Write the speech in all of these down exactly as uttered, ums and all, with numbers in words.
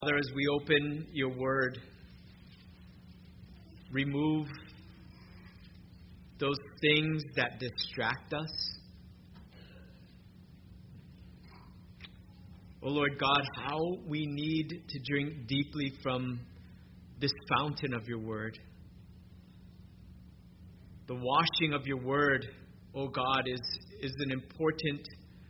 Father, as we open your word, remove those things that distract us. Oh Lord God, how we need to drink deeply from this fountain of your word. The washing of your word, oh God, is, is an important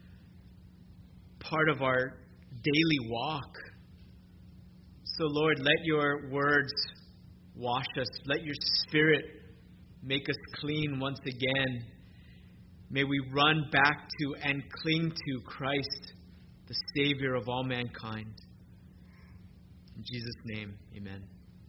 part of our daily walk. So Lord, let your words wash us. Let your Spirit make us clean once again. May we run back to and cling to Christ, the Savior of all mankind. In Jesus' name, amen.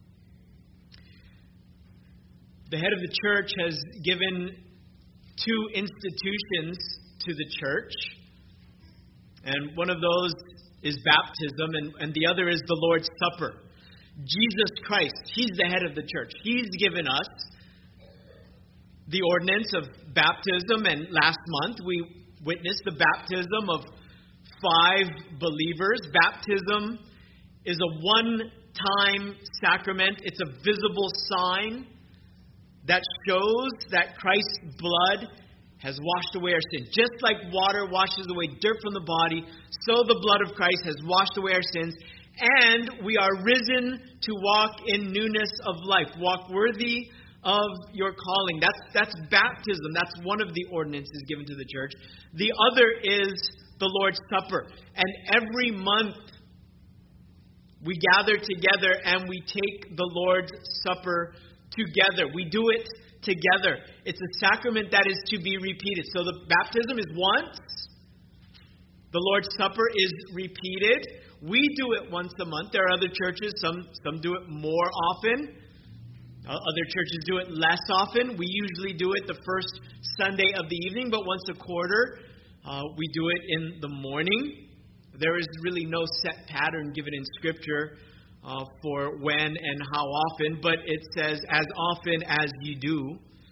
The head of the church has given two institutions to the church. And one of those is baptism, and, and the other is the Lord's Supper. Jesus Christ, He's the head of the church. He's given us the ordinance of baptism, and last month we witnessed the baptism of five believers. Baptism is a one-time sacrament. It's a visible sign that shows that Christ's blood has washed away our sin. Just like water washes away dirt from the body, so the blood of Christ has washed away our sins, and we are risen to walk in newness of life. Walk worthy of your calling. That's that's baptism. That's one of the ordinances given to the church. The other is the Lord's Supper. And every month we gather together and we take the Lord's Supper together. We do it together. It's a sacrament that is to be repeated. So the baptism is once. The Lord's Supper is repeated. We do it once a month. There are other churches, some some do it more often. Uh, other churches do it less often. We usually do it the first Sunday of the evening, but once a quarter, uh, we do it in the morning. There is really no set pattern given in Scripture uh, for when and how often, but it says, as often as you do.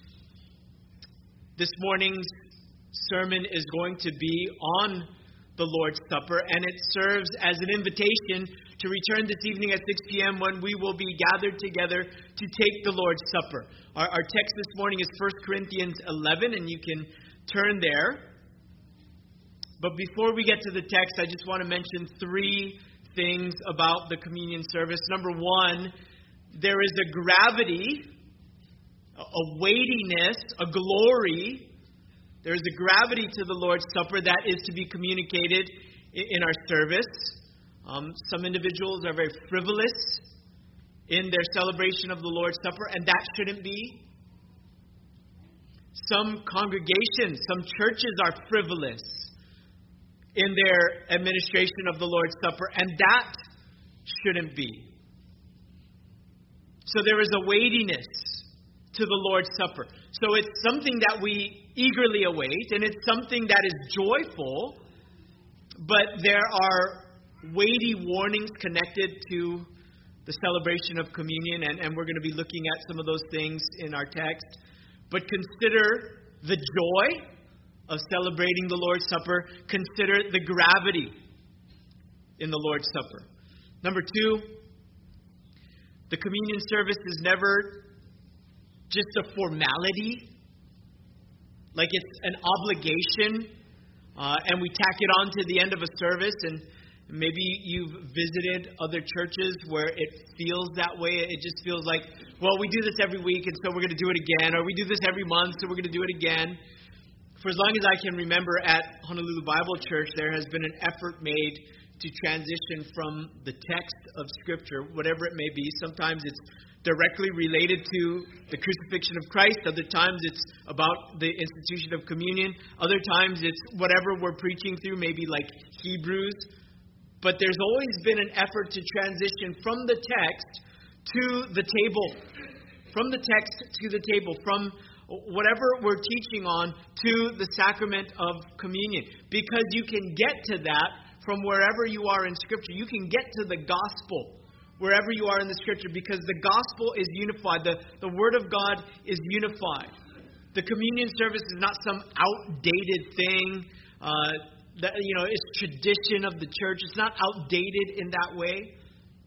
This morning's sermon is going to be on the Lord's Supper, and it serves as an invitation to return this evening at six p.m. when we will be gathered together to take the Lord's Supper. Our, our text this morning is First Corinthians eleven, and you can turn there. But before we get to the text, I just want to mention three things about the communion service. Number one, there is a gravity, a weightiness, a glory. There is a gravity to the Lord's Supper that is to be communicated in our service. Um, some individuals are very frivolous in their celebration of the Lord's Supper, and that shouldn't be. Some congregations, some churches are frivolous in their administration of the Lord's Supper, and that shouldn't be. So there is a weightiness to the Lord's Supper. So it's something that we eagerly await, and it's something that is joyful, but there are weighty warnings connected to the celebration of communion, and, and we're going to be looking at some of those things in our text. But consider the joy of celebrating the Lord's Supper. Consider the gravity in the Lord's Supper. Number two, the communion service is never just a formality, like it's an obligation, uh, and we tack it on to the end of a service. And maybe you've visited other churches where it feels that way. It just feels like, well, we do this every week, and so we're going to do it again. Or we do this every month, so we're going to do it again. For as long as I can remember, at Honolulu Bible Church, there has been an effort made to transition from the text of Scripture, whatever it may be. Sometimes it's directly related to the crucifixion of Christ. Other times it's about the institution of communion. Other times it's whatever we're preaching through, maybe like Hebrews. But there's always been an effort to transition from the text to the table. From the text to the table. From whatever we're teaching on to the sacrament of communion. Because you can get to that from wherever you are in Scripture. You can get to the gospel wherever you are in the Scripture, because the gospel is unified. The, the Word of God is unified. The communion service is not some outdated thing uh, that, you know, is tradition of the church. It's not outdated in that way.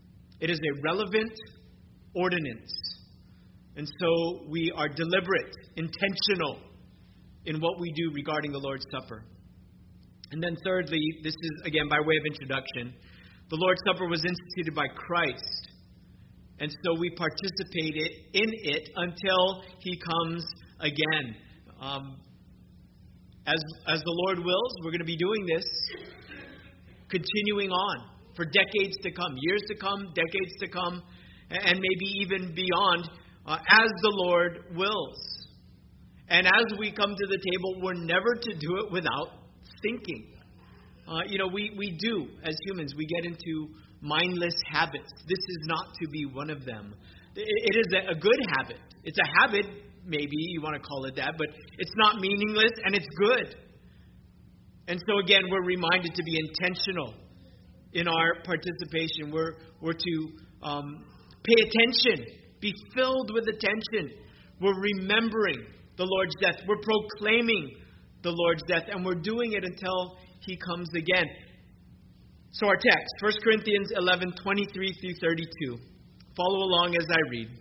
It is a relevant ordinance. And so we are deliberate, intentional in what we do regarding the Lord's Supper. And then thirdly, this is again by way of introduction, the Lord's Supper was instituted by Christ. And so we participated in it until He comes again. Um, as, as the Lord wills, we're going to be doing this, continuing on for decades to come, years to come, decades to come, and maybe even beyond, uh, as the Lord wills. And as we come to the table, we're never to do it without thinking. Uh, you know, we, we do, as humans, we get into mindless habits. This is not to be one of them. It, it is a, a good habit. It's a habit, maybe you want to call it that, but it's not meaningless and it's good. And so again, we're reminded to be intentional in our participation. We're, we're to um, pay attention, be filled with attention. We're remembering the Lord's death. We're proclaiming the Lord's death, and we're doing it until He comes again. So our text, First Corinthians eleven, twenty-three through thirty-two. Follow along as I read.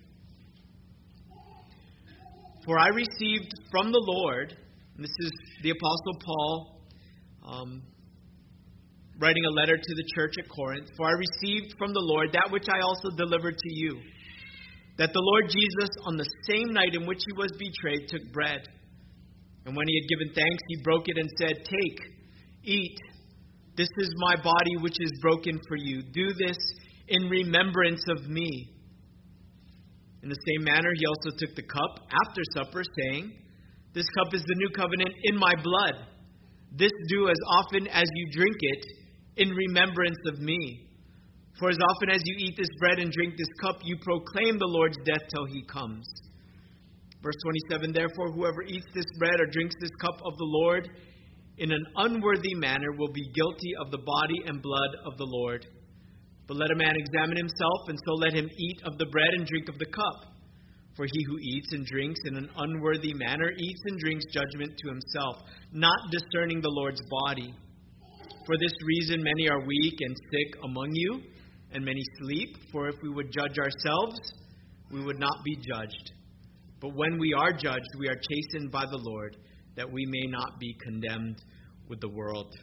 For I received from the Lord, and this is the Apostle Paul um, writing a letter to the church at Corinth. For I received from the Lord that which I also delivered to you, that the Lord Jesus, on the same night in which He was betrayed, took bread. And when He had given thanks, He broke it and said, Take, eat. This is my body which is broken for you. Do this in remembrance of me. In the same manner, He also took the cup after supper, saying, This cup is the new covenant in my blood. This do as often as you drink it in remembrance of me. For as often as you eat this bread and drink this cup, you proclaim the Lord's death till He comes. Verse twenty-seven, Therefore, whoever eats this bread or drinks this cup of the Lord in an unworthy manner will be guilty of the body and blood of the Lord. But let a man examine himself, and so let him eat of the bread and drink of the cup. For he who eats and drinks in an unworthy manner eats and drinks judgment to himself, not discerning the Lord's body. For this reason many are weak and sick among you, and many sleep. For if we would judge ourselves, we would not be judged. But when we are judged, we are chastened by the Lord, that we may not be condemned with the world.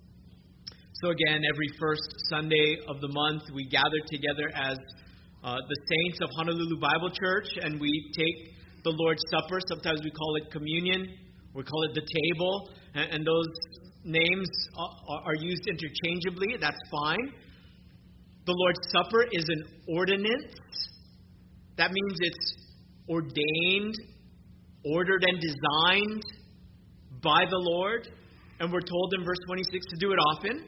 So again, every first Sunday of the month, we gather together as uh, the saints of Honolulu Bible Church, and we take the Lord's Supper. Sometimes we call it communion, we call it the table, and, and those names are, are used interchangeably. That's fine. The Lord's Supper is an ordinance. That means it's ordained, ordered, and designed by the Lord. And we're told in verse twenty-six to do it often.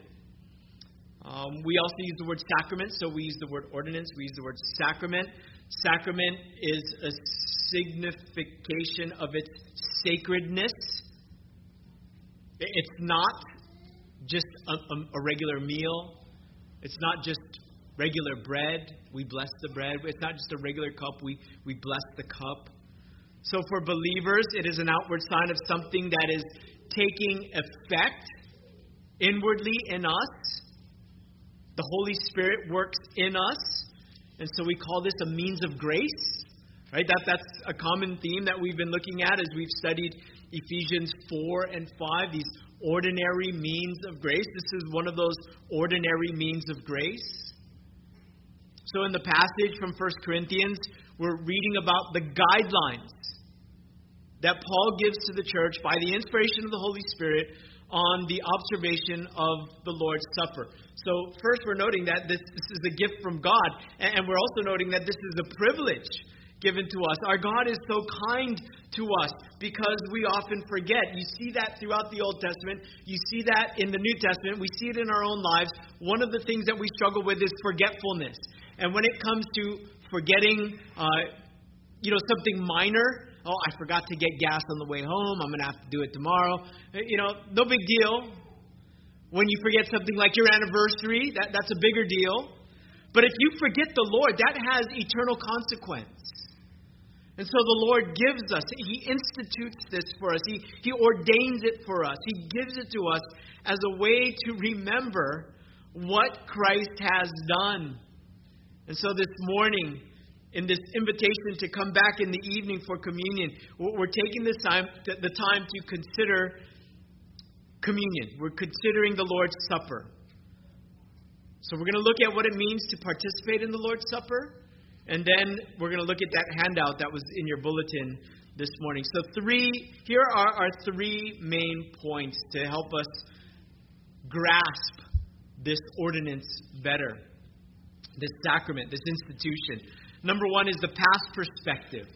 Um, we also use the word sacrament, so we use the word ordinance. We use the word sacrament. Sacrament is a signification of its sacredness. It's not just a, a, a regular meal. It's not just regular bread. We bless the bread. It's not just a regular cup. We, we bless the cup. So for believers, it is an outward sign of something that is taking effect inwardly in us. The Holy Spirit works in us. And so we call this a means of grace. Right? That, that's a common theme that we've been looking at as we've studied Ephesians four and five, these ordinary means of grace. This is one of those ordinary means of grace. So in the passage from First Corinthians, we're reading about the guidelines that Paul gives to the church by the inspiration of the Holy Spirit on the observation of the Lord's Supper. So first we're noting that this, this is a gift from God, and we're also noting that this is a privilege given to us. Our God is so kind to us because we often forget. You see that throughout the Old Testament. You see that in the New Testament. We see it in our own lives. One of the things that we struggle with is forgetfulness. And when it comes to forgetting, uh, you know, something minor, oh, I forgot to get gas on the way home, I'm going to have to do it tomorrow. You know, no big deal. When you forget something like your anniversary, that, that's a bigger deal. But if you forget the Lord, that has eternal consequence. And so the Lord gives us, He institutes this for us. He, he ordains it for us. He gives it to us as a way to remember what Christ has done. And so this morning, in this invitation to come back in the evening for communion, we're taking this time, the time to consider communion. We're considering the Lord's Supper. So we're going to look at what it means to participate in the Lord's Supper. And then we're going to look at that handout that was in your bulletin this morning. So three, here are our three main points to help us grasp this ordinance better, this sacrament, this institution. Number one is the past perspective.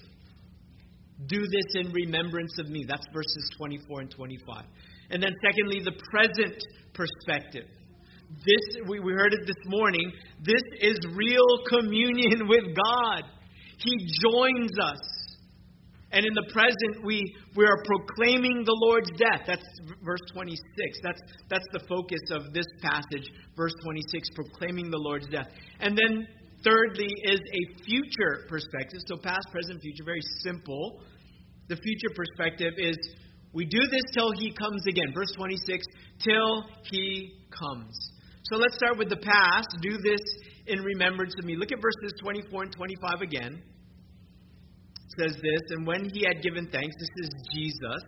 Do this in remembrance of me. That's verses twenty-four and twenty-five. And then secondly, the present perspective. This, we, we heard it this morning, this is real communion with God. He joins us. And in the present, we, we are proclaiming the Lord's death. That's verse twenty-six. That's, that's the focus of this passage, verse twenty-six, proclaiming the Lord's death. And then thirdly is a future perspective. So past, present, future, very simple. The future perspective is we do this till He comes again. Verse twenty-six, till He comes. So let's start with the past. Do this in remembrance of me. Look at verses twenty-four and twenty-five again. It says this, and when He had given thanks, this is Jesus,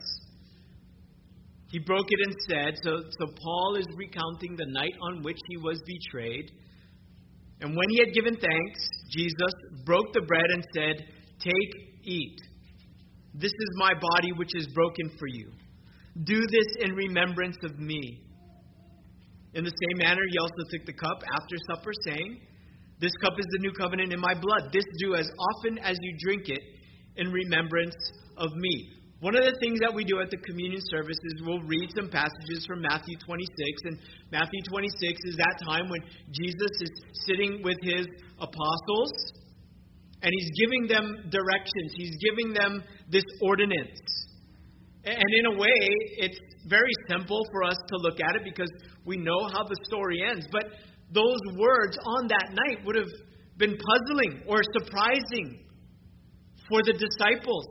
He broke it and said, so, so Paul is recounting the night on which He was betrayed. And when He had given thanks, Jesus broke the bread and said, take, eat. This is my body which is broken for you. Do this in remembrance of me. In the same manner, He also took the cup after supper, saying, this cup is the new covenant in my blood. This do as often as you drink it in remembrance of me. One of the things that we do at the communion service is we'll read some passages from Matthew twenty-six. And Matthew twenty-six is that time when Jesus is sitting with His apostles and He's giving them directions. He's giving them this ordinance. And in a way, it's very simple for us to look at it because we know how the story ends. But those words on that night would have been puzzling or surprising for the disciples,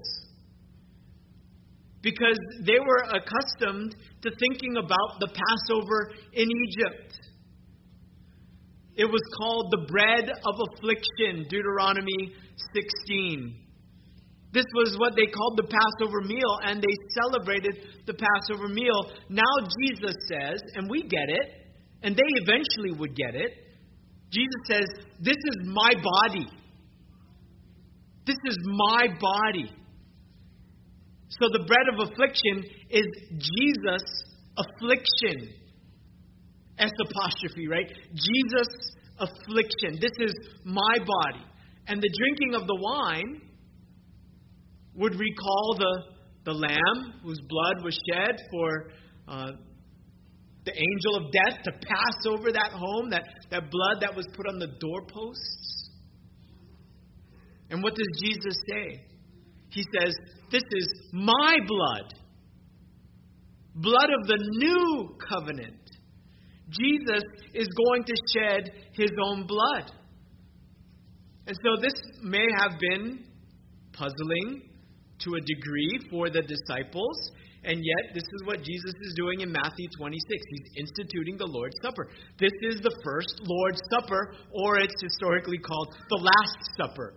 because they were accustomed to thinking about the Passover in Egypt. It was called the bread of affliction, Deuteronomy sixteen. This was what they called the Passover meal, and they celebrated the Passover meal. Now Jesus says, and we get it, and they eventually would get it. Jesus says, this is my body. This is my body. So the bread of affliction is Jesus' affliction. S apostrophe, right? Jesus' affliction. This is my body. And the drinking of the wine would recall the, the lamb whose blood was shed for uh, the angel of death to pass over that home, that, that blood that was put on the doorposts. And what does Jesus say? He says, this is my blood. Blood of the new covenant. Jesus is going to shed His own blood. And so this may have been puzzling to a degree for the disciples. And yet, this is what Jesus is doing in Matthew twenty-six. He's instituting the Lord's Supper. This is the first Lord's Supper, or it's historically called the Last Supper.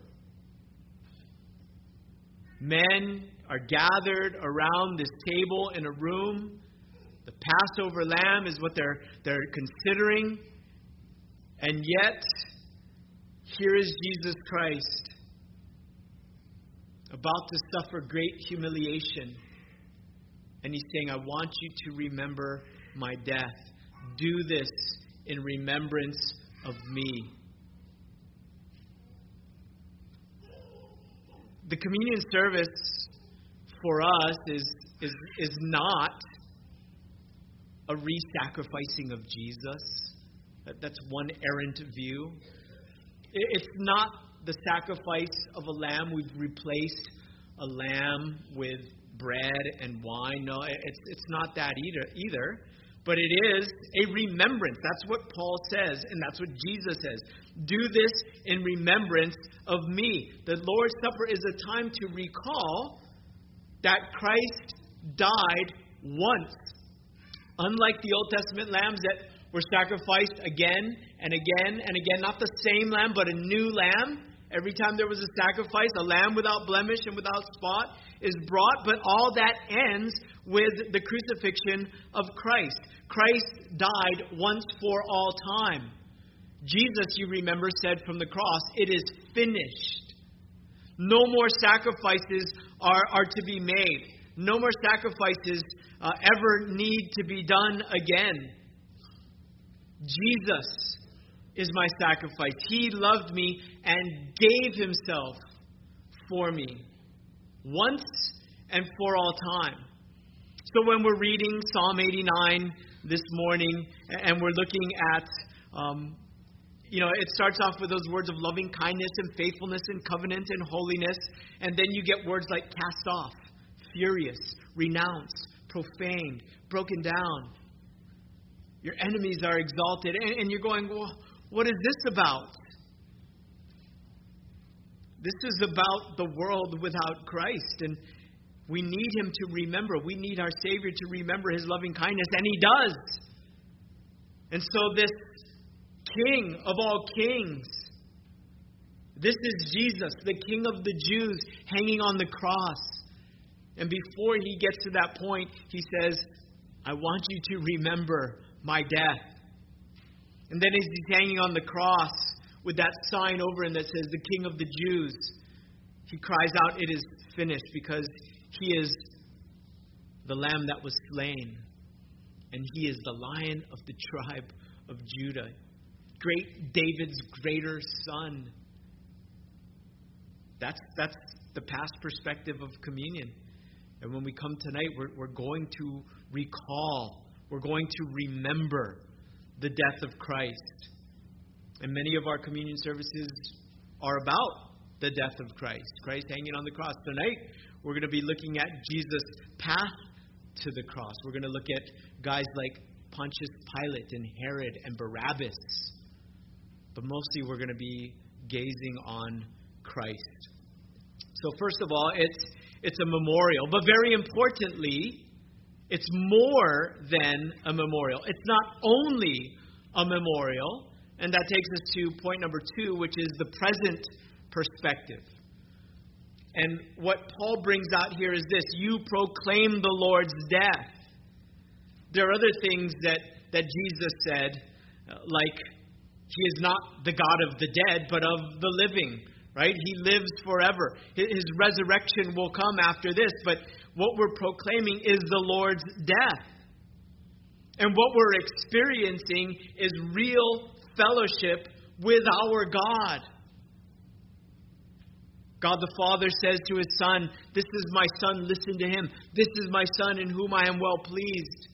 Men are gathered around this table in a room. The Passover lamb is what they're, they're considering. And yet, here is Jesus Christ about to suffer great humiliation. And He's saying, I want you to remember my death. Do this in remembrance of me. The communion service for us is, is, is not a re-sacrificing of Jesus. That, that's one errant view. It, it's not the sacrifice of a lamb. We've replaced a lamb with bread and wine. No, it's, it's not that either, either. But it is a remembrance. That's what Paul says, and that's what Jesus says. Do this in remembrance of me. The Lord's Supper is a time to recall that Christ died once. Unlike the Old Testament lambs that were sacrificed again and again and again. Not the same lamb, but a new lamb. Every time there was a sacrifice, a lamb without blemish and without spot is brought. But all that ends with the crucifixion of Christ. Christ died once for all time. Jesus, you remember, said from the cross, "It is finished." No more sacrifices are, are to be made. No more sacrifices uh, ever need to be done again. Jesus is my sacrifice. He loved me and gave himself for me once and for all time. So when we're reading Psalm eighty-nine this morning and we're looking at, um, you know, it starts off with those words of loving kindness and faithfulness and covenant and holiness. And then you get words like cast off, furious, renounced, profaned, broken down. Your enemies are exalted. And, and you're going, well, what is this about? This is about the world without Christ. And we need him to remember. We need our Savior to remember his loving kindness. And he does. And so this King of all kings, this is Jesus, the King of the Jews, hanging on the cross. And before he gets to that point, he says, I want you to remember my death. And then as he's hanging on the cross with that sign over him that says, the King of the Jews, he cries out, it is finished, because he is the Lamb that was slain. And he is the Lion of the tribe of Judah. Great David's greater son. That's, that's the past perspective of communion. And when we come tonight, we're, we're going to recall, we're going to remember the death of Christ. And many of our communion services are about the death of Christ. Christ hanging on the cross. Tonight, we're going to be looking at Jesus' path to the cross. We're going to look at guys like Pontius Pilate and Herod and Barabbas. But mostly we're going to be gazing on Christ. So first of all, it's it's a memorial. But very importantly, it's more than a memorial. It's not only a memorial. And that takes us to point number two, which is the present perspective. And what Paul brings out here is this: you proclaim the Lord's death. There are other things that, that Jesus said, uh, like he is not the God of the dead, but of the living, right? He lives forever. His resurrection will come after this, but what we're proclaiming is the Lord's death. And what we're experiencing is real fellowship with our God. God the Father says to his Son, this is my Son, listen to him. This is my Son in whom I am well pleased.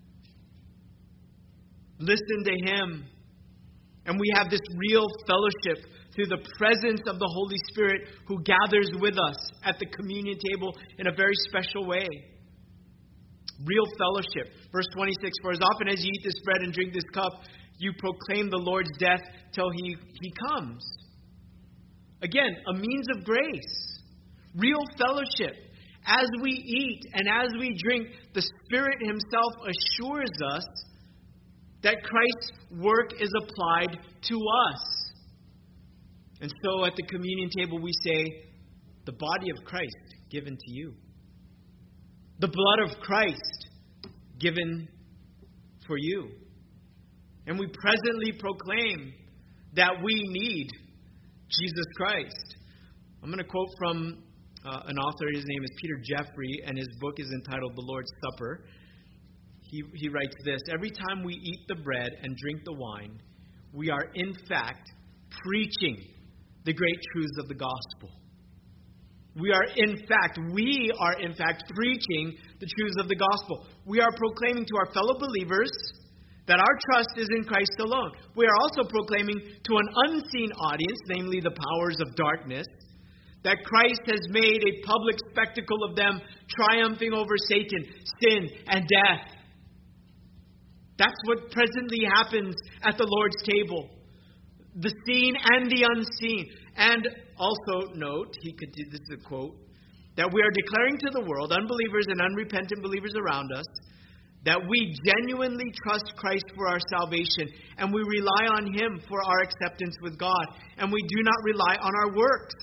Listen to him. And we have this real fellowship through the presence of the Holy Spirit who gathers with us at the communion table in a very special way. Real fellowship. Verse twenty-six, for as often as you eat this bread and drink this cup, you proclaim the Lord's death till he, he comes. Again, a means of grace. Real fellowship. As we eat and as we drink, the Spirit himself assures us that Christ's work is applied to us. And so at the communion table we say, the body of Christ given to you. The blood of Christ given for you. And we presently proclaim that we need Jesus Christ. I'm going to quote from uh, an author. His name is Peter Jeffrey, and his book is entitled The Lord's Supper. He, he writes this: every time we eat the bread and drink the wine, we are in fact preaching the great truths of the gospel. We are in fact, we are in fact preaching the truths of the gospel. We are proclaiming to our fellow believers that our trust is in Christ alone. We are also proclaiming to an unseen audience, namely the powers of darkness, that Christ has made a public spectacle of them, triumphing over Satan, sin, and death. That's what presently happens at the Lord's table. The seen and the unseen. And also note, he could do, this is a quote, that we are declaring to the world, unbelievers and unrepentant believers around us, that we genuinely trust Christ for our salvation, and we rely on Him for our acceptance with God, and we do not rely on our works.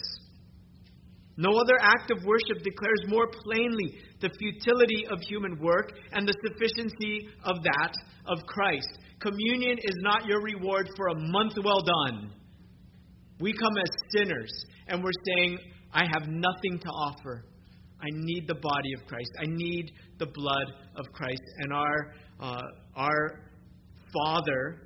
No other act of worship declares more plainly the futility of human work and the sufficiency of that of Christ. Communion is not your reward for a month well done. We come as sinners, and we're saying, I have nothing to offer. I need the body of Christ. I need the blood of Christ. And our uh, our Father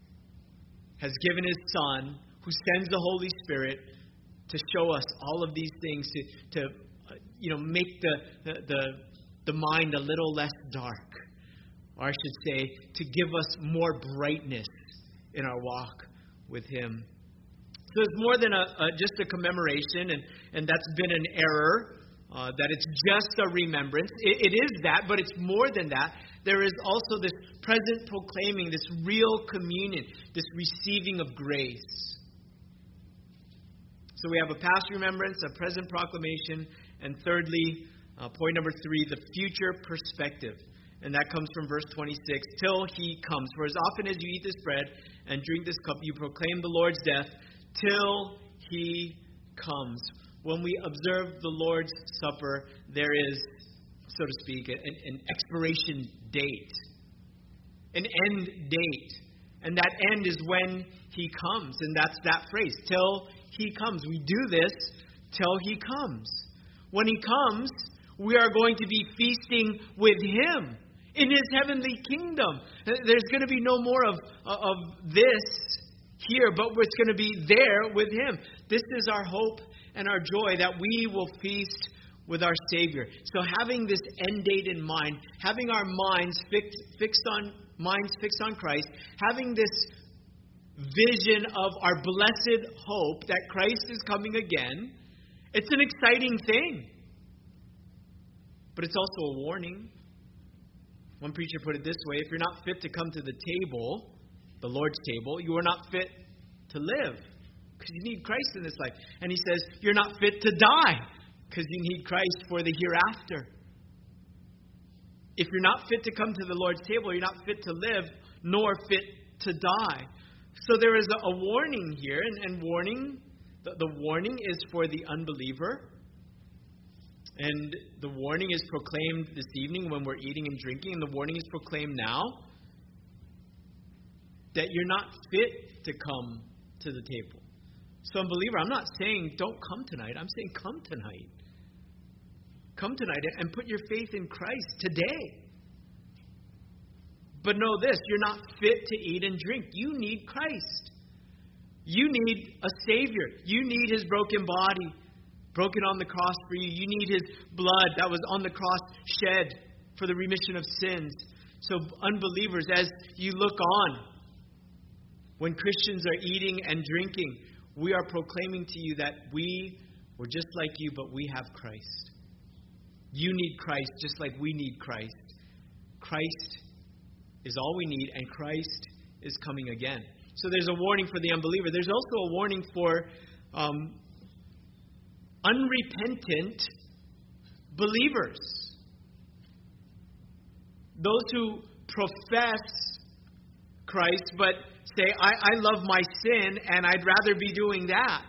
has given His Son, who sends the Holy Spirit to show us all of these things, to, to uh, you know, make the, the, the, the mind a little less dark. Or I should say, to give us more brightness in our walk with Him. So it's more than a, a just a commemoration, and, and that's been an error. Uh, that it's just a remembrance. It, it is that, but it's more than that. There is also this present proclaiming, this real communion, this receiving of grace. So we have a past remembrance, a present proclamation, and thirdly, uh, point number three, the future perspective. And that comes from verse twenty-six, till He comes. For as often as you eat this bread and drink this cup, you proclaim the Lord's death till He comes. When we observe the Lord's Supper, there is, so to speak, an, an expiration date, an end date. And that end is when He comes. And that's that phrase, till He comes. We do this till He comes. When He comes, we are going to be feasting with Him in His heavenly kingdom. There's going to be no more of, of this here, but it's going to be there with Him. This is our hope and our joy, that we will feast with our Savior. So having this end date in mind, having our minds fixed, fixed on minds fixed on Christ, having this vision of our blessed hope that Christ is coming again, it's an exciting thing. But it's also a warning. One preacher put it this way: if you're not fit to come to the table, the Lord's table, you are not fit to live. Because you need Christ in this life. And He says, you're not fit to die, because you need Christ for the hereafter. If you're not fit to come to the Lord's table, you're not fit to live, nor fit to die. So there is a, a warning here, and, and warning, the, the warning is for the unbeliever. And the warning is proclaimed this evening when we're eating and drinking, and the warning is proclaimed now, that you're not fit to come to the table. So, unbeliever, I'm not saying don't come tonight. I'm saying come tonight. Come tonight and put your faith in Christ today. But know this, you're not fit to eat and drink. You need Christ. You need a Savior. You need His broken body, broken on the cross for you. You need His blood that was on the cross shed for the remission of sins. So, unbelievers, as you look on, when Christians are eating and drinking, we are proclaiming to you that we were just like you, but we have Christ. You need Christ just like we need Christ. Christ is all we need, and Christ is coming again. So there's a warning for the unbeliever. There's also a warning for um, unrepentant believers. Those who profess Christ, but say, I, I love my sin, and I'd rather be doing that.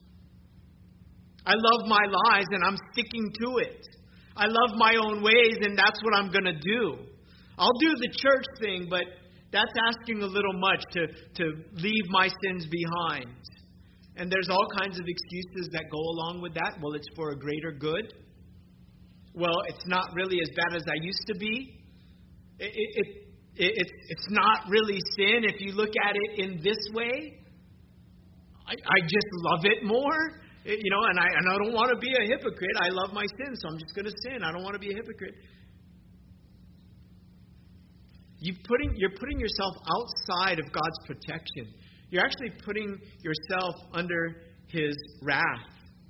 I love my lies, and I'm sticking to it. I love my own ways, and that's what I'm going to do. I'll do the church thing, but that's asking a little much to, to leave my sins behind. And there's all kinds of excuses that go along with that. Well, it's for a greater good. Well, it's not really as bad as I used to be. It, it, it It's it's not really sin if you look at it in this way. I, I just love it more, it, you know, and I and I don't want to be a hypocrite. I love my sin, so I'm just going to sin. I don't want to be a hypocrite. You putting you're putting yourself outside of God's protection. You're actually putting yourself under His wrath.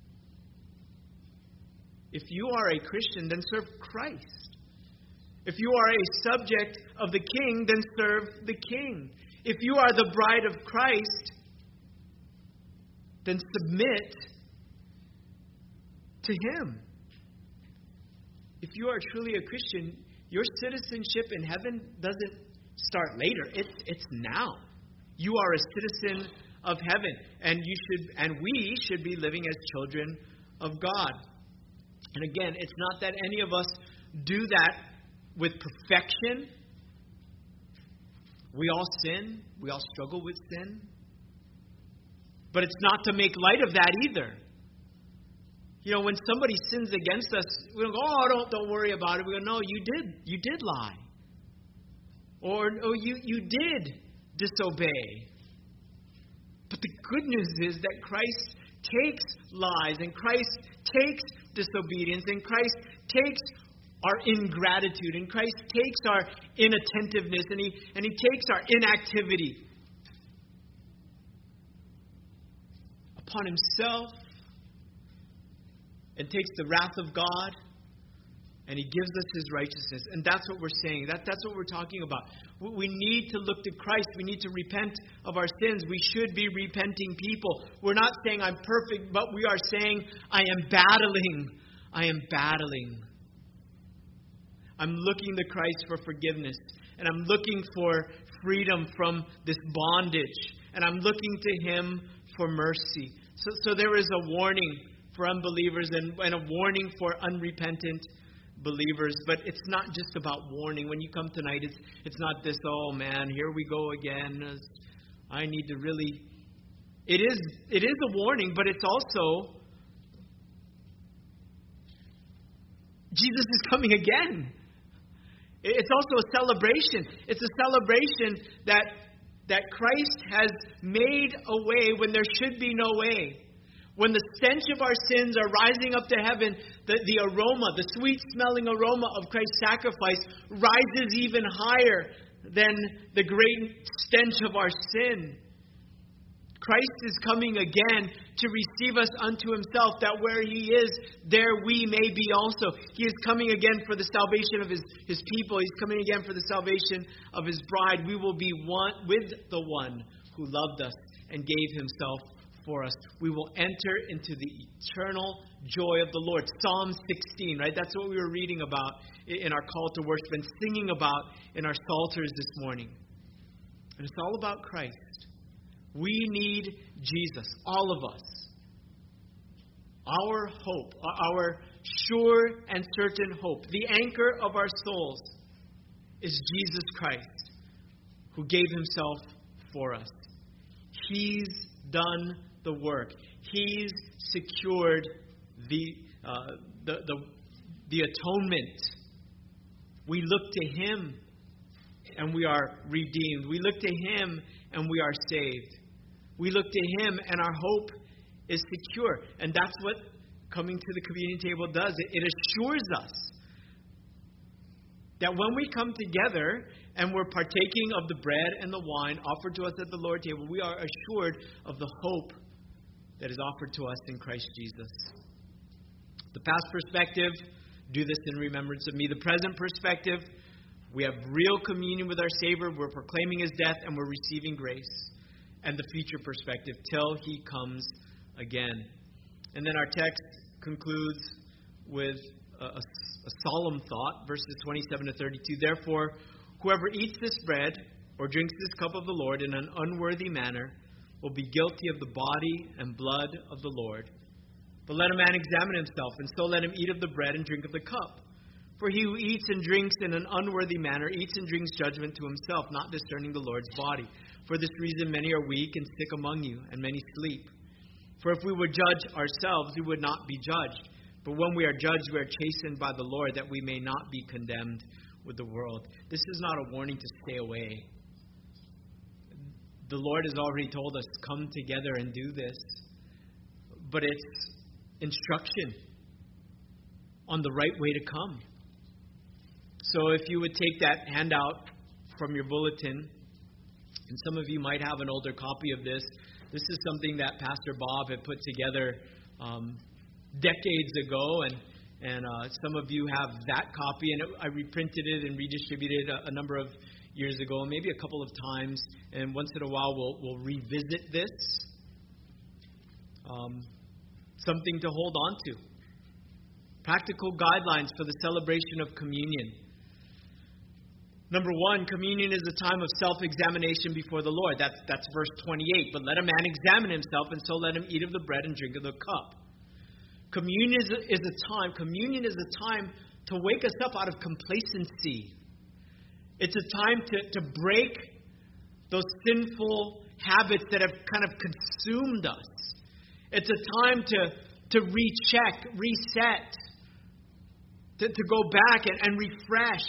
If you are a Christian, then serve Christ. If you are a subject of the King, then serve the King. If you are the bride of Christ, then submit to Him. If you are truly a Christian, your citizenship in heaven doesn't start later. It's it's now. You are a citizen of heaven, and you should, and we should be living as children of God. And again, it's not that any of us do that with perfection. We all sin. We all struggle with sin. But it's not to make light of that either. You know, when somebody sins against us, we don't go, oh, don't, don't worry about it. We go, no, you did. You did lie. Or, oh, you, you did disobey. But the good news is that Christ takes lies, and Christ takes disobedience, and Christ takes our ingratitude, and Christ takes our inattentiveness, and He and He takes our inactivity upon Himself, and takes the wrath of God, and He gives us His righteousness. And that's what we're saying. That, that's what we're talking about. We need to look to Christ. We need to repent of our sins. We should be repenting people. We're not saying I'm perfect, but we are saying I am battling. I am battling. I'm looking to Christ for forgiveness. And I'm looking for freedom from this bondage. And I'm looking to Him for mercy. So, so there is a warning for unbelievers and, and a warning for unrepentant believers. But it's not just about warning. When you come tonight, it's it's not this, oh man, here we go again. I need to really... It is, it is a warning, but it's also... Jesus is coming again. It's also a celebration. It's a celebration that that Christ has made a way when there should be no way. When the stench of our sins are rising up to heaven, the, the aroma, the sweet-smelling aroma of Christ's sacrifice rises even higher than the great stench of our sin. Christ is coming again to receive us unto Himself, that where He is, there we may be also. He is coming again for the salvation of His, his people. He's coming again for the salvation of His bride. We will be one with the one who loved us and gave Himself for us. We will enter into the eternal joy of the Lord. Psalm sixteen, right? That's what we were reading about in our call to worship and singing about in our psalters this morning. And it's all about Christ. We need Jesus, all of us. Our hope, our sure and certain hope, the anchor of our souls is Jesus Christ, who gave Himself for us. He's done the work. He's secured the, uh, the, the, the atonement. We look to Him and we are redeemed. We look to Him and we are saved. We look to Him and our hope is secure. And that's what coming to the communion table does. It, it assures us that when we come together and we're partaking of the bread and the wine offered to us at the Lord's table, we are assured of the hope that is offered to us in Christ Jesus. The past perspective, do this in remembrance of me. The present perspective, we have real communion with our Savior. We're proclaiming His death and we're receiving grace. And the future perspective, till He comes again. And then our text concludes with a, a, a solemn thought, verses twenty-seven to thirty-two. Therefore, whoever eats this bread or drinks this cup of the Lord in an unworthy manner will be guilty of the body and blood of the Lord. But let a man examine himself, and so let him eat of the bread and drink of the cup. For he who eats and drinks in an unworthy manner eats and drinks judgment to himself, not discerning the Lord's body. For this reason many are weak and sick among you, and many sleep. For if we would judge ourselves, we would not be judged. But when we are judged, we are chastened by the Lord, that we may not be condemned with the world. This is not a warning to stay away. The Lord has already told us, come together and do this. But it's instruction on the right way to come. So if you would take that handout from your bulletin, and some of you might have an older copy of this. This is something that Pastor Bob had put together um, decades ago, and and uh, some of you have that copy, and it, I reprinted it and redistributed a, a number of years ago, maybe a couple of times, and once in a while we'll, we'll revisit this. Um, something to hold on to. Practical guidelines for the celebration of communion. Number one, communion is a time of self-examination before the Lord. That's, that's verse twenty-eight. But let a man examine himself, and so let him eat of the bread and drink of the cup. Communion is a, is a time, communion is a time to wake us up out of complacency. It's a time to, to break those sinful habits that have kind of consumed us. It's a time to, to recheck, reset, to, to go back and, and refresh.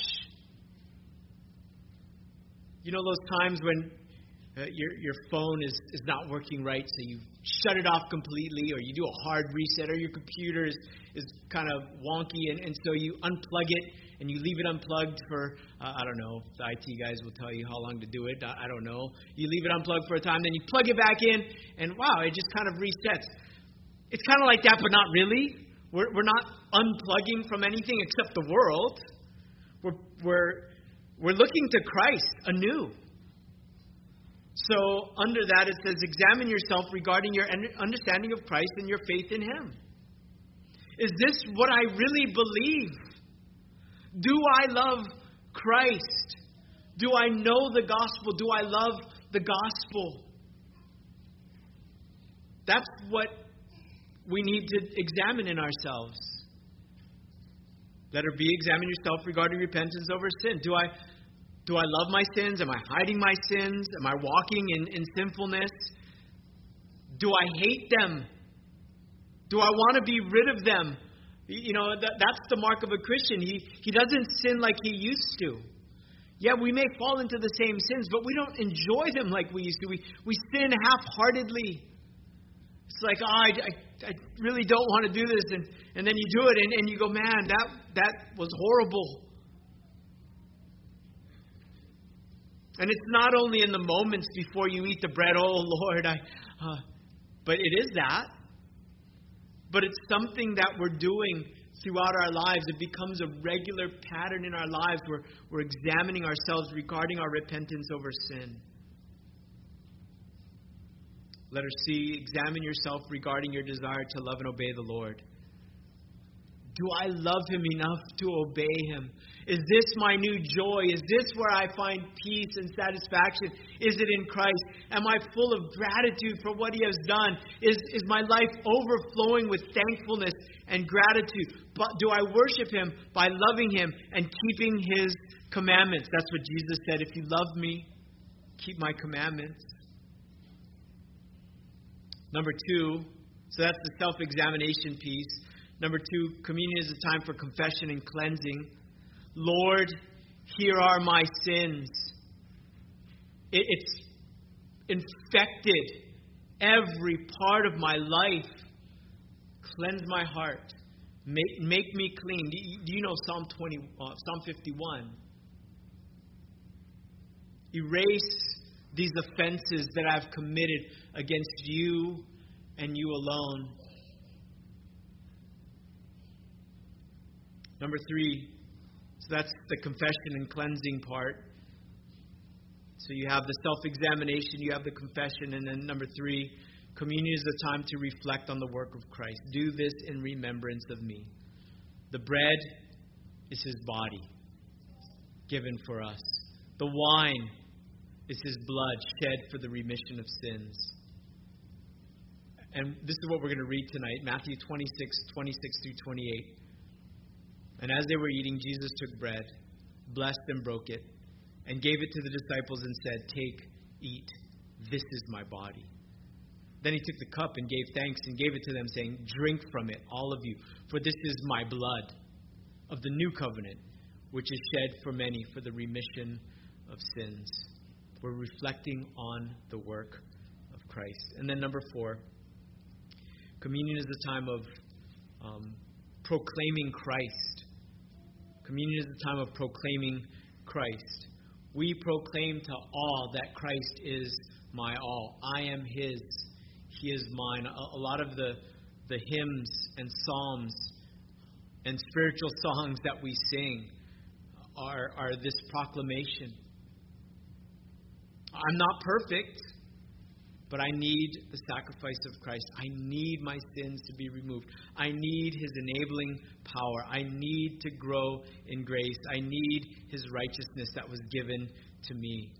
You know those times when uh, your your phone is, is not working right, so you shut it off completely, or you do a hard reset, or your computer is, is kind of wonky, and, and so you unplug it, and you leave it unplugged for, uh, I don't know, the I T guys will tell you how long to do it, I, I don't know. You leave it unplugged for a time, then you plug it back in, and wow, it just kind of resets. It's kind of like that, but not really. We're, we're not unplugging from anything except the world. We're, we're, we're looking to Christ anew. So under that it says, examine yourself regarding your understanding of Christ and your faith in Him. Is this what I really believe? Do I love Christ? Do I know the gospel? Do I love the gospel? That's what we need to examine in ourselves. Let it be, examine yourself regarding repentance over sin. Do I do I love my sins? Am I hiding my sins? Am I walking in, in sinfulness? Do I hate them? Do I want to be rid of them? You know, that, that's the mark of a Christian. He, he doesn't sin like he used to. Yeah, we may fall into the same sins, but we don't enjoy them like we used to. We, we sin half-heartedly. It's like, oh, I, I, I really don't want to do this. And, and then you do it, and, and you go, man, that, that was horrible. And it's not only in the moments before you eat the bread, oh, Lord, I, uh, but it is that. But it's something that we're doing throughout our lives. It becomes a regular pattern in our lives where we're examining ourselves regarding our repentance over sin. Letter C, examine yourself regarding your desire to love and obey the Lord. Do I love Him enough to obey Him? Is this my new joy? Is this where I find peace and satisfaction? Is it in Christ? Am I full of gratitude for what He has done? Is, is my life overflowing with thankfulness and gratitude? But do I worship Him by loving Him and keeping His commandments? That's what Jesus said. If you love me, keep my commandments. Number two, so that's the self-examination piece. Number two, communion is a time for confession and cleansing. Lord, here are my sins. It, it's infected every part of my life. Cleanse my heart. Make, make me clean. Do you, do you know Psalm twenty, uh, Psalm fifty-one? Erase these offenses that I've committed against you and you alone. Number three, so that's the confession and cleansing part. So you have the self-examination, you have the confession, and then number three, communion is the time to reflect on the work of Christ. Do this in remembrance of me. The bread is His body given for us. The wine is His blood shed for the remission of sins. And this is what we're going to read tonight, Matthew twenty-six, twenty-six through twenty-eight. And as they were eating, Jesus took bread, blessed and broke it, and gave it to the disciples and said, "Take, eat, this is my body." Then He took the cup and gave thanks and gave it to them, saying, "Drink from it, all of you, for this is my blood of the new covenant, which is shed for many for the remission of sins." We're reflecting on the work of Christ. And then number four, communion is a time of um, proclaiming Christ. Communion is a time of proclaiming Christ. We proclaim to all that Christ is my all. I am His. He is mine. A, a lot of the, the hymns and psalms and spiritual songs that we sing are, are this proclamation. I'm not perfect, But I need the sacrifice of Christ. I need my sins to be removed. I need His enabling power. I need to grow in grace. I need His righteousness that was given to me.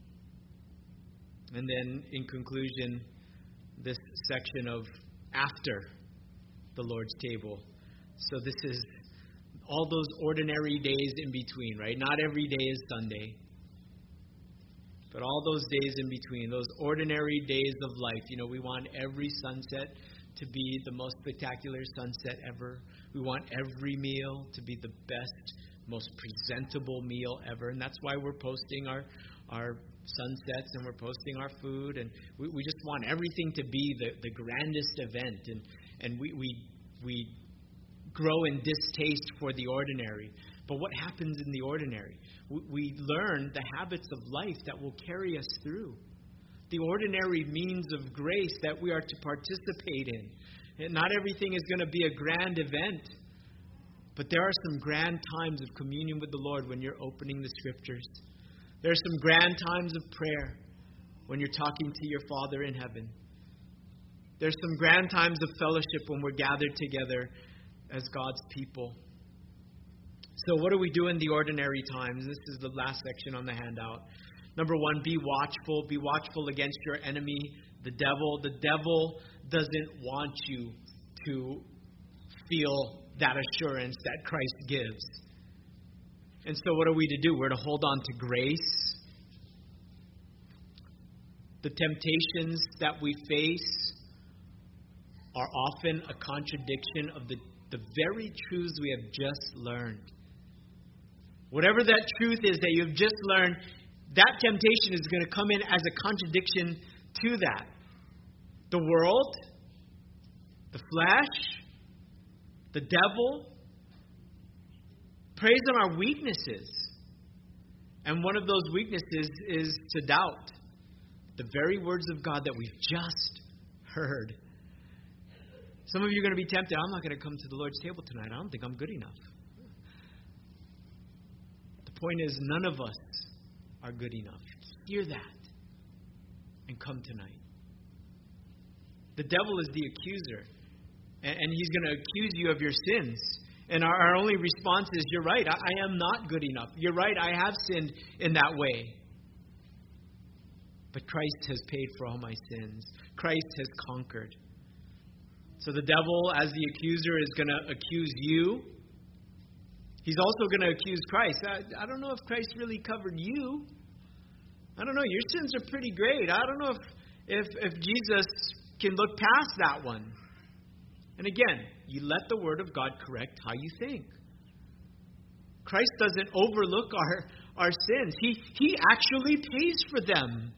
And then, in conclusion, this section of after the Lord's table. So this is all those ordinary days in between, right? Not every day is Sunday. But all those days in between, those ordinary days of life, you know, we want every sunset to be the most spectacular sunset ever. We want every meal to be the best, most presentable meal ever. And that's why we're posting our, our sunsets and we're posting our food. And we, we just want everything to be the, the grandest event. And, and we, we, we grow in distaste for the ordinary. But what happens in the ordinary? We learn the habits of life that will carry us through. The ordinary means of grace that we are to participate in. And not everything is going to be a grand event. But there are some grand times of communion with the Lord when you're opening the Scriptures. There are some grand times of prayer when you're talking to your Father in heaven. There's some grand times of fellowship when we're gathered together as God's people. So what do we do in the ordinary times? This is the last section on the handout. Number one, be watchful. Be watchful against your enemy, the devil. The devil doesn't want you to feel that assurance that Christ gives. And so what are we to do? We're to hold on to grace. The temptations that we face are often a contradiction of the, the very truths we have just learned. Whatever that truth is that you've just learned, that temptation is going to come in as a contradiction to that. The world, the flesh, the devil preys on our weaknesses. And one of those weaknesses is to doubt the very words of God that we've just heard. Some of you are going to be tempted. I'm not going to come to the Lord's table tonight. I don't think I'm good enough. Point is, none of us are good enough. Hear that and come tonight. The devil is the accuser, and he's going to accuse you of your sins. And our, our only response is, you're right, I, I am not good enough. You're right, I have sinned in that way. But Christ has paid for all my sins. Christ has conquered. So the devil, as the accuser, is going to accuse you. He's also going to accuse Christ. I, I don't know if Christ really covered you. I don't know. Your sins are pretty great. I don't know if, if, if Jesus can look past that one. And again, you let the Word of God correct how you think. Christ doesn't overlook our, our sins. He, he actually pays for them.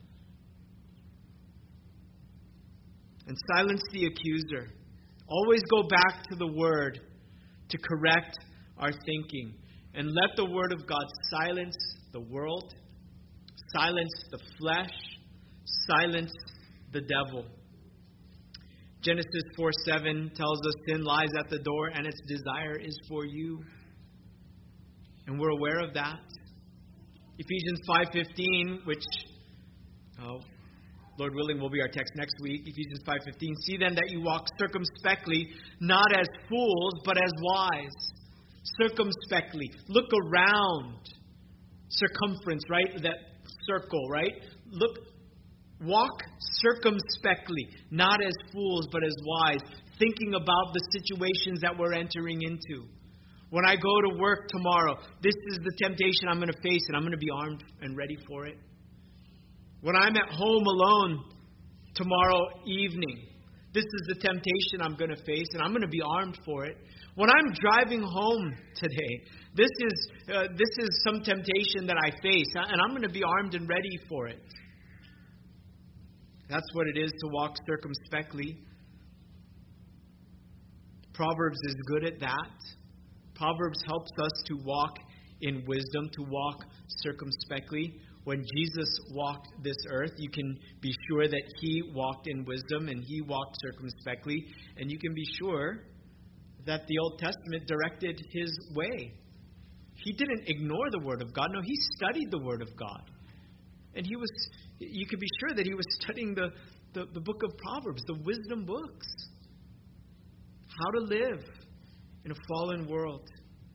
And silence the accuser. Always go back to the Word to correct our thinking. And let the Word of God silence the world, silence the flesh, silence the devil. Genesis four seven tells us sin lies at the door and its desire is for you. And we're aware of that. Ephesians five fifteen, which, oh, Lord willing, will be our text next week. Ephesians five fifteen. See then that you walk circumspectly, not as fools, but as wise. Circumspectly. Look around. Circumference, right? That circle, right? Look, walk circumspectly, not as fools, but as wise, thinking about the situations that we're entering into. When I go to work tomorrow, this is the temptation I'm going to face, and I'm going to be armed and ready for it. When I'm at home alone tomorrow evening, this is the temptation I'm going to face, and I'm going to be armed for it. When I'm driving home today, this is uh, this is some temptation that I face, and I'm going to be armed and ready for it. That's what it is to walk circumspectly. Proverbs is good at that. Proverbs helps us to walk in wisdom, to walk circumspectly. When Jesus walked this earth, you can be sure that He walked in wisdom and He walked circumspectly. And you can be sure that the Old Testament directed His way. He didn't ignore the Word of God. No, He studied the Word of God. And He was, you could be sure that He was studying the, the, the book of Proverbs, the wisdom books. How to live in a fallen world.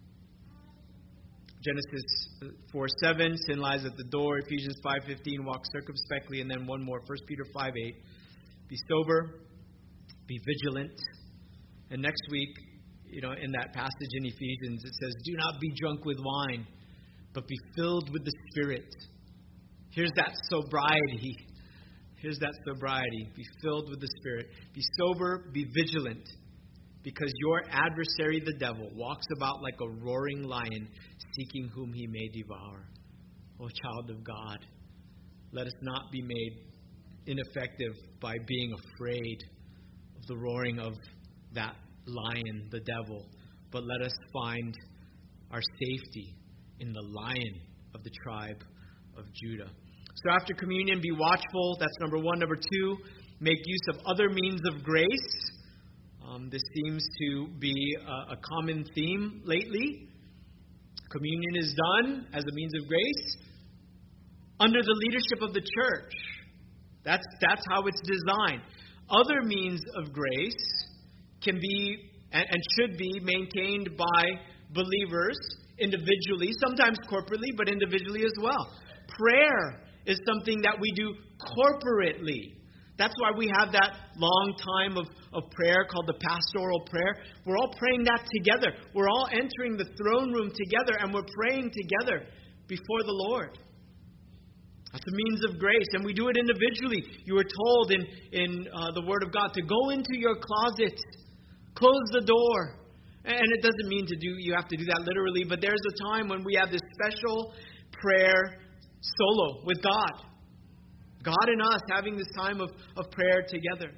Genesis four seven, sin lies at the door. Ephesians five fifteen, walk circumspectly. And then one more, First Peter five eight, be sober, be vigilant. And next week, you know, in that passage in Ephesians, it says, do not be drunk with wine, but be filled with the Spirit. Here's that sobriety. Here's that sobriety. Be filled with the Spirit. Be sober, be vigilant, because your adversary, the devil, walks about like a roaring lion, seeking whom he may devour. O child of God, let us not be made ineffective by being afraid of the roaring of that lion, the devil, but let us find our safety in the Lion of the tribe of Judah. So after communion, be watchful. That's number one. Number two, make use of other means of grace. Um, this seems to be a, a common theme lately. Communion is done as a means of grace under the leadership of the church. That's, that's how it's designed. Other means of grace can be and, and should be maintained by believers individually, sometimes corporately, but individually as well. Prayer is something that we do corporately. That's why we have that long time of, of prayer called the pastoral prayer. We're all praying that together. We're all entering the throne room together, and we're praying together before the Lord. That's a means of grace, and we do it individually. You were told in, in uh, the Word of God to go into your closet, close the door. And it doesn't mean to do you have to do that literally, but there's a time when we have this special prayer solo with God. God and us having this time of, of prayer together.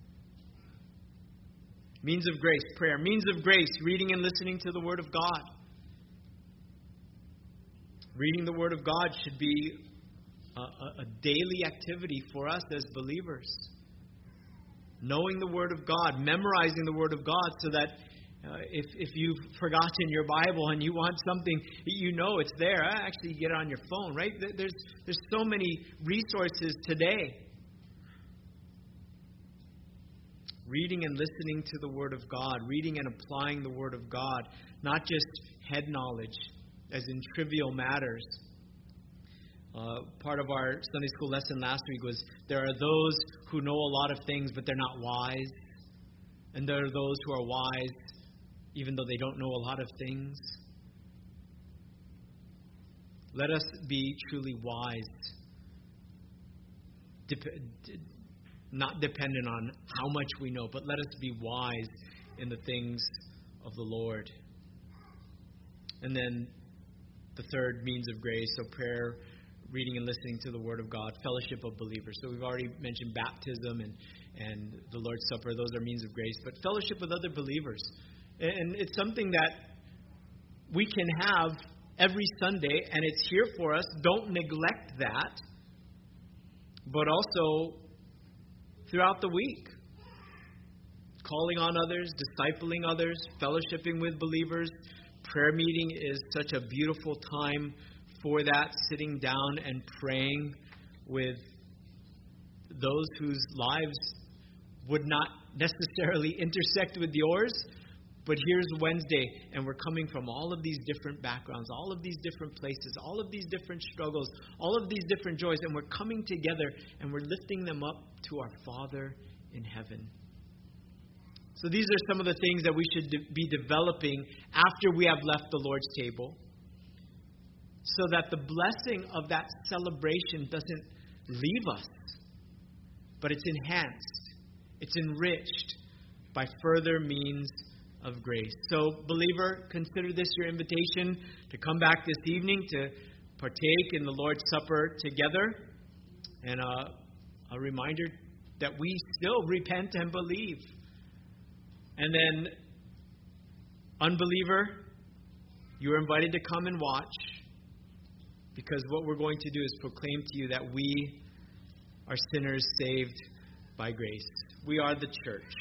Means of grace, prayer. Means of grace, reading and listening to the Word of God. Reading the Word of God should be a, a, a daily activity for us as believers. Knowing the Word of God, memorizing the Word of God so that Uh, if if you've forgotten your Bible and you want something, you know it's there. I actually get it on your phone, right? There's there's so many resources today. Reading and listening to the Word of God, reading and applying the Word of God, not just head knowledge, as in trivial matters. Uh, part of our Sunday school lesson last week was there are those who know a lot of things, but they're not wise, and there are those who are wise even though they don't know a lot of things. Let us be truly wise, Dep- not dependent on how much we know, but let us be wise in the things of the Lord. And then the third means of grace, so prayer, reading and listening to the Word of God, fellowship of believers. So we've already mentioned baptism and, and the Lord's Supper. Those are means of grace. But fellowship with other believers. And it's something that we can have every Sunday, and it's here for us. Don't neglect that. But also throughout the week. Calling on others, discipling others, fellowshipping with believers. Prayer meeting is such a beautiful time for that, sitting down and praying with those whose lives would not necessarily intersect with yours. But here's Wednesday, and we're coming from all of these different backgrounds, all of these different places, all of these different struggles, all of these different joys, and we're coming together and we're lifting them up to our Father in heaven. So these are some of the things that we should de- be developing after we have left the Lord's table, so that the blessing of that celebration doesn't leave us, but it's enhanced, it's enriched by further means of grace. So, believer, consider this your invitation to come back this evening to partake in the Lord's Supper together. And uh, a reminder that we still repent and believe. And then, unbeliever, you are invited to come and watch, because what we're going to do is proclaim to you that we are sinners saved by grace. We are the church.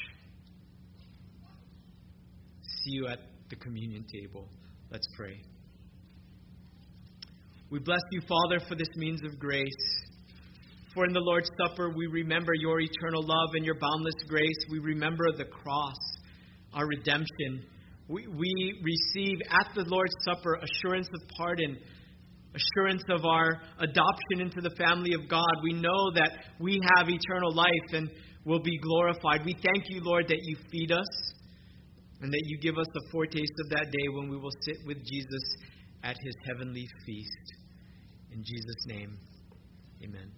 See you at the communion table. Let's pray. We bless you, Father, for this means of grace. For in the Lord's Supper, we remember your eternal love and your boundless grace. We remember the cross, our redemption. We, we receive at the Lord's Supper assurance of pardon, assurance of our adoption into the family of God. We know that we have eternal life and will be glorified. We thank you, Lord, that you feed us and that you give us a foretaste of that day when we will sit with Jesus at his heavenly feast. In Jesus' name, amen.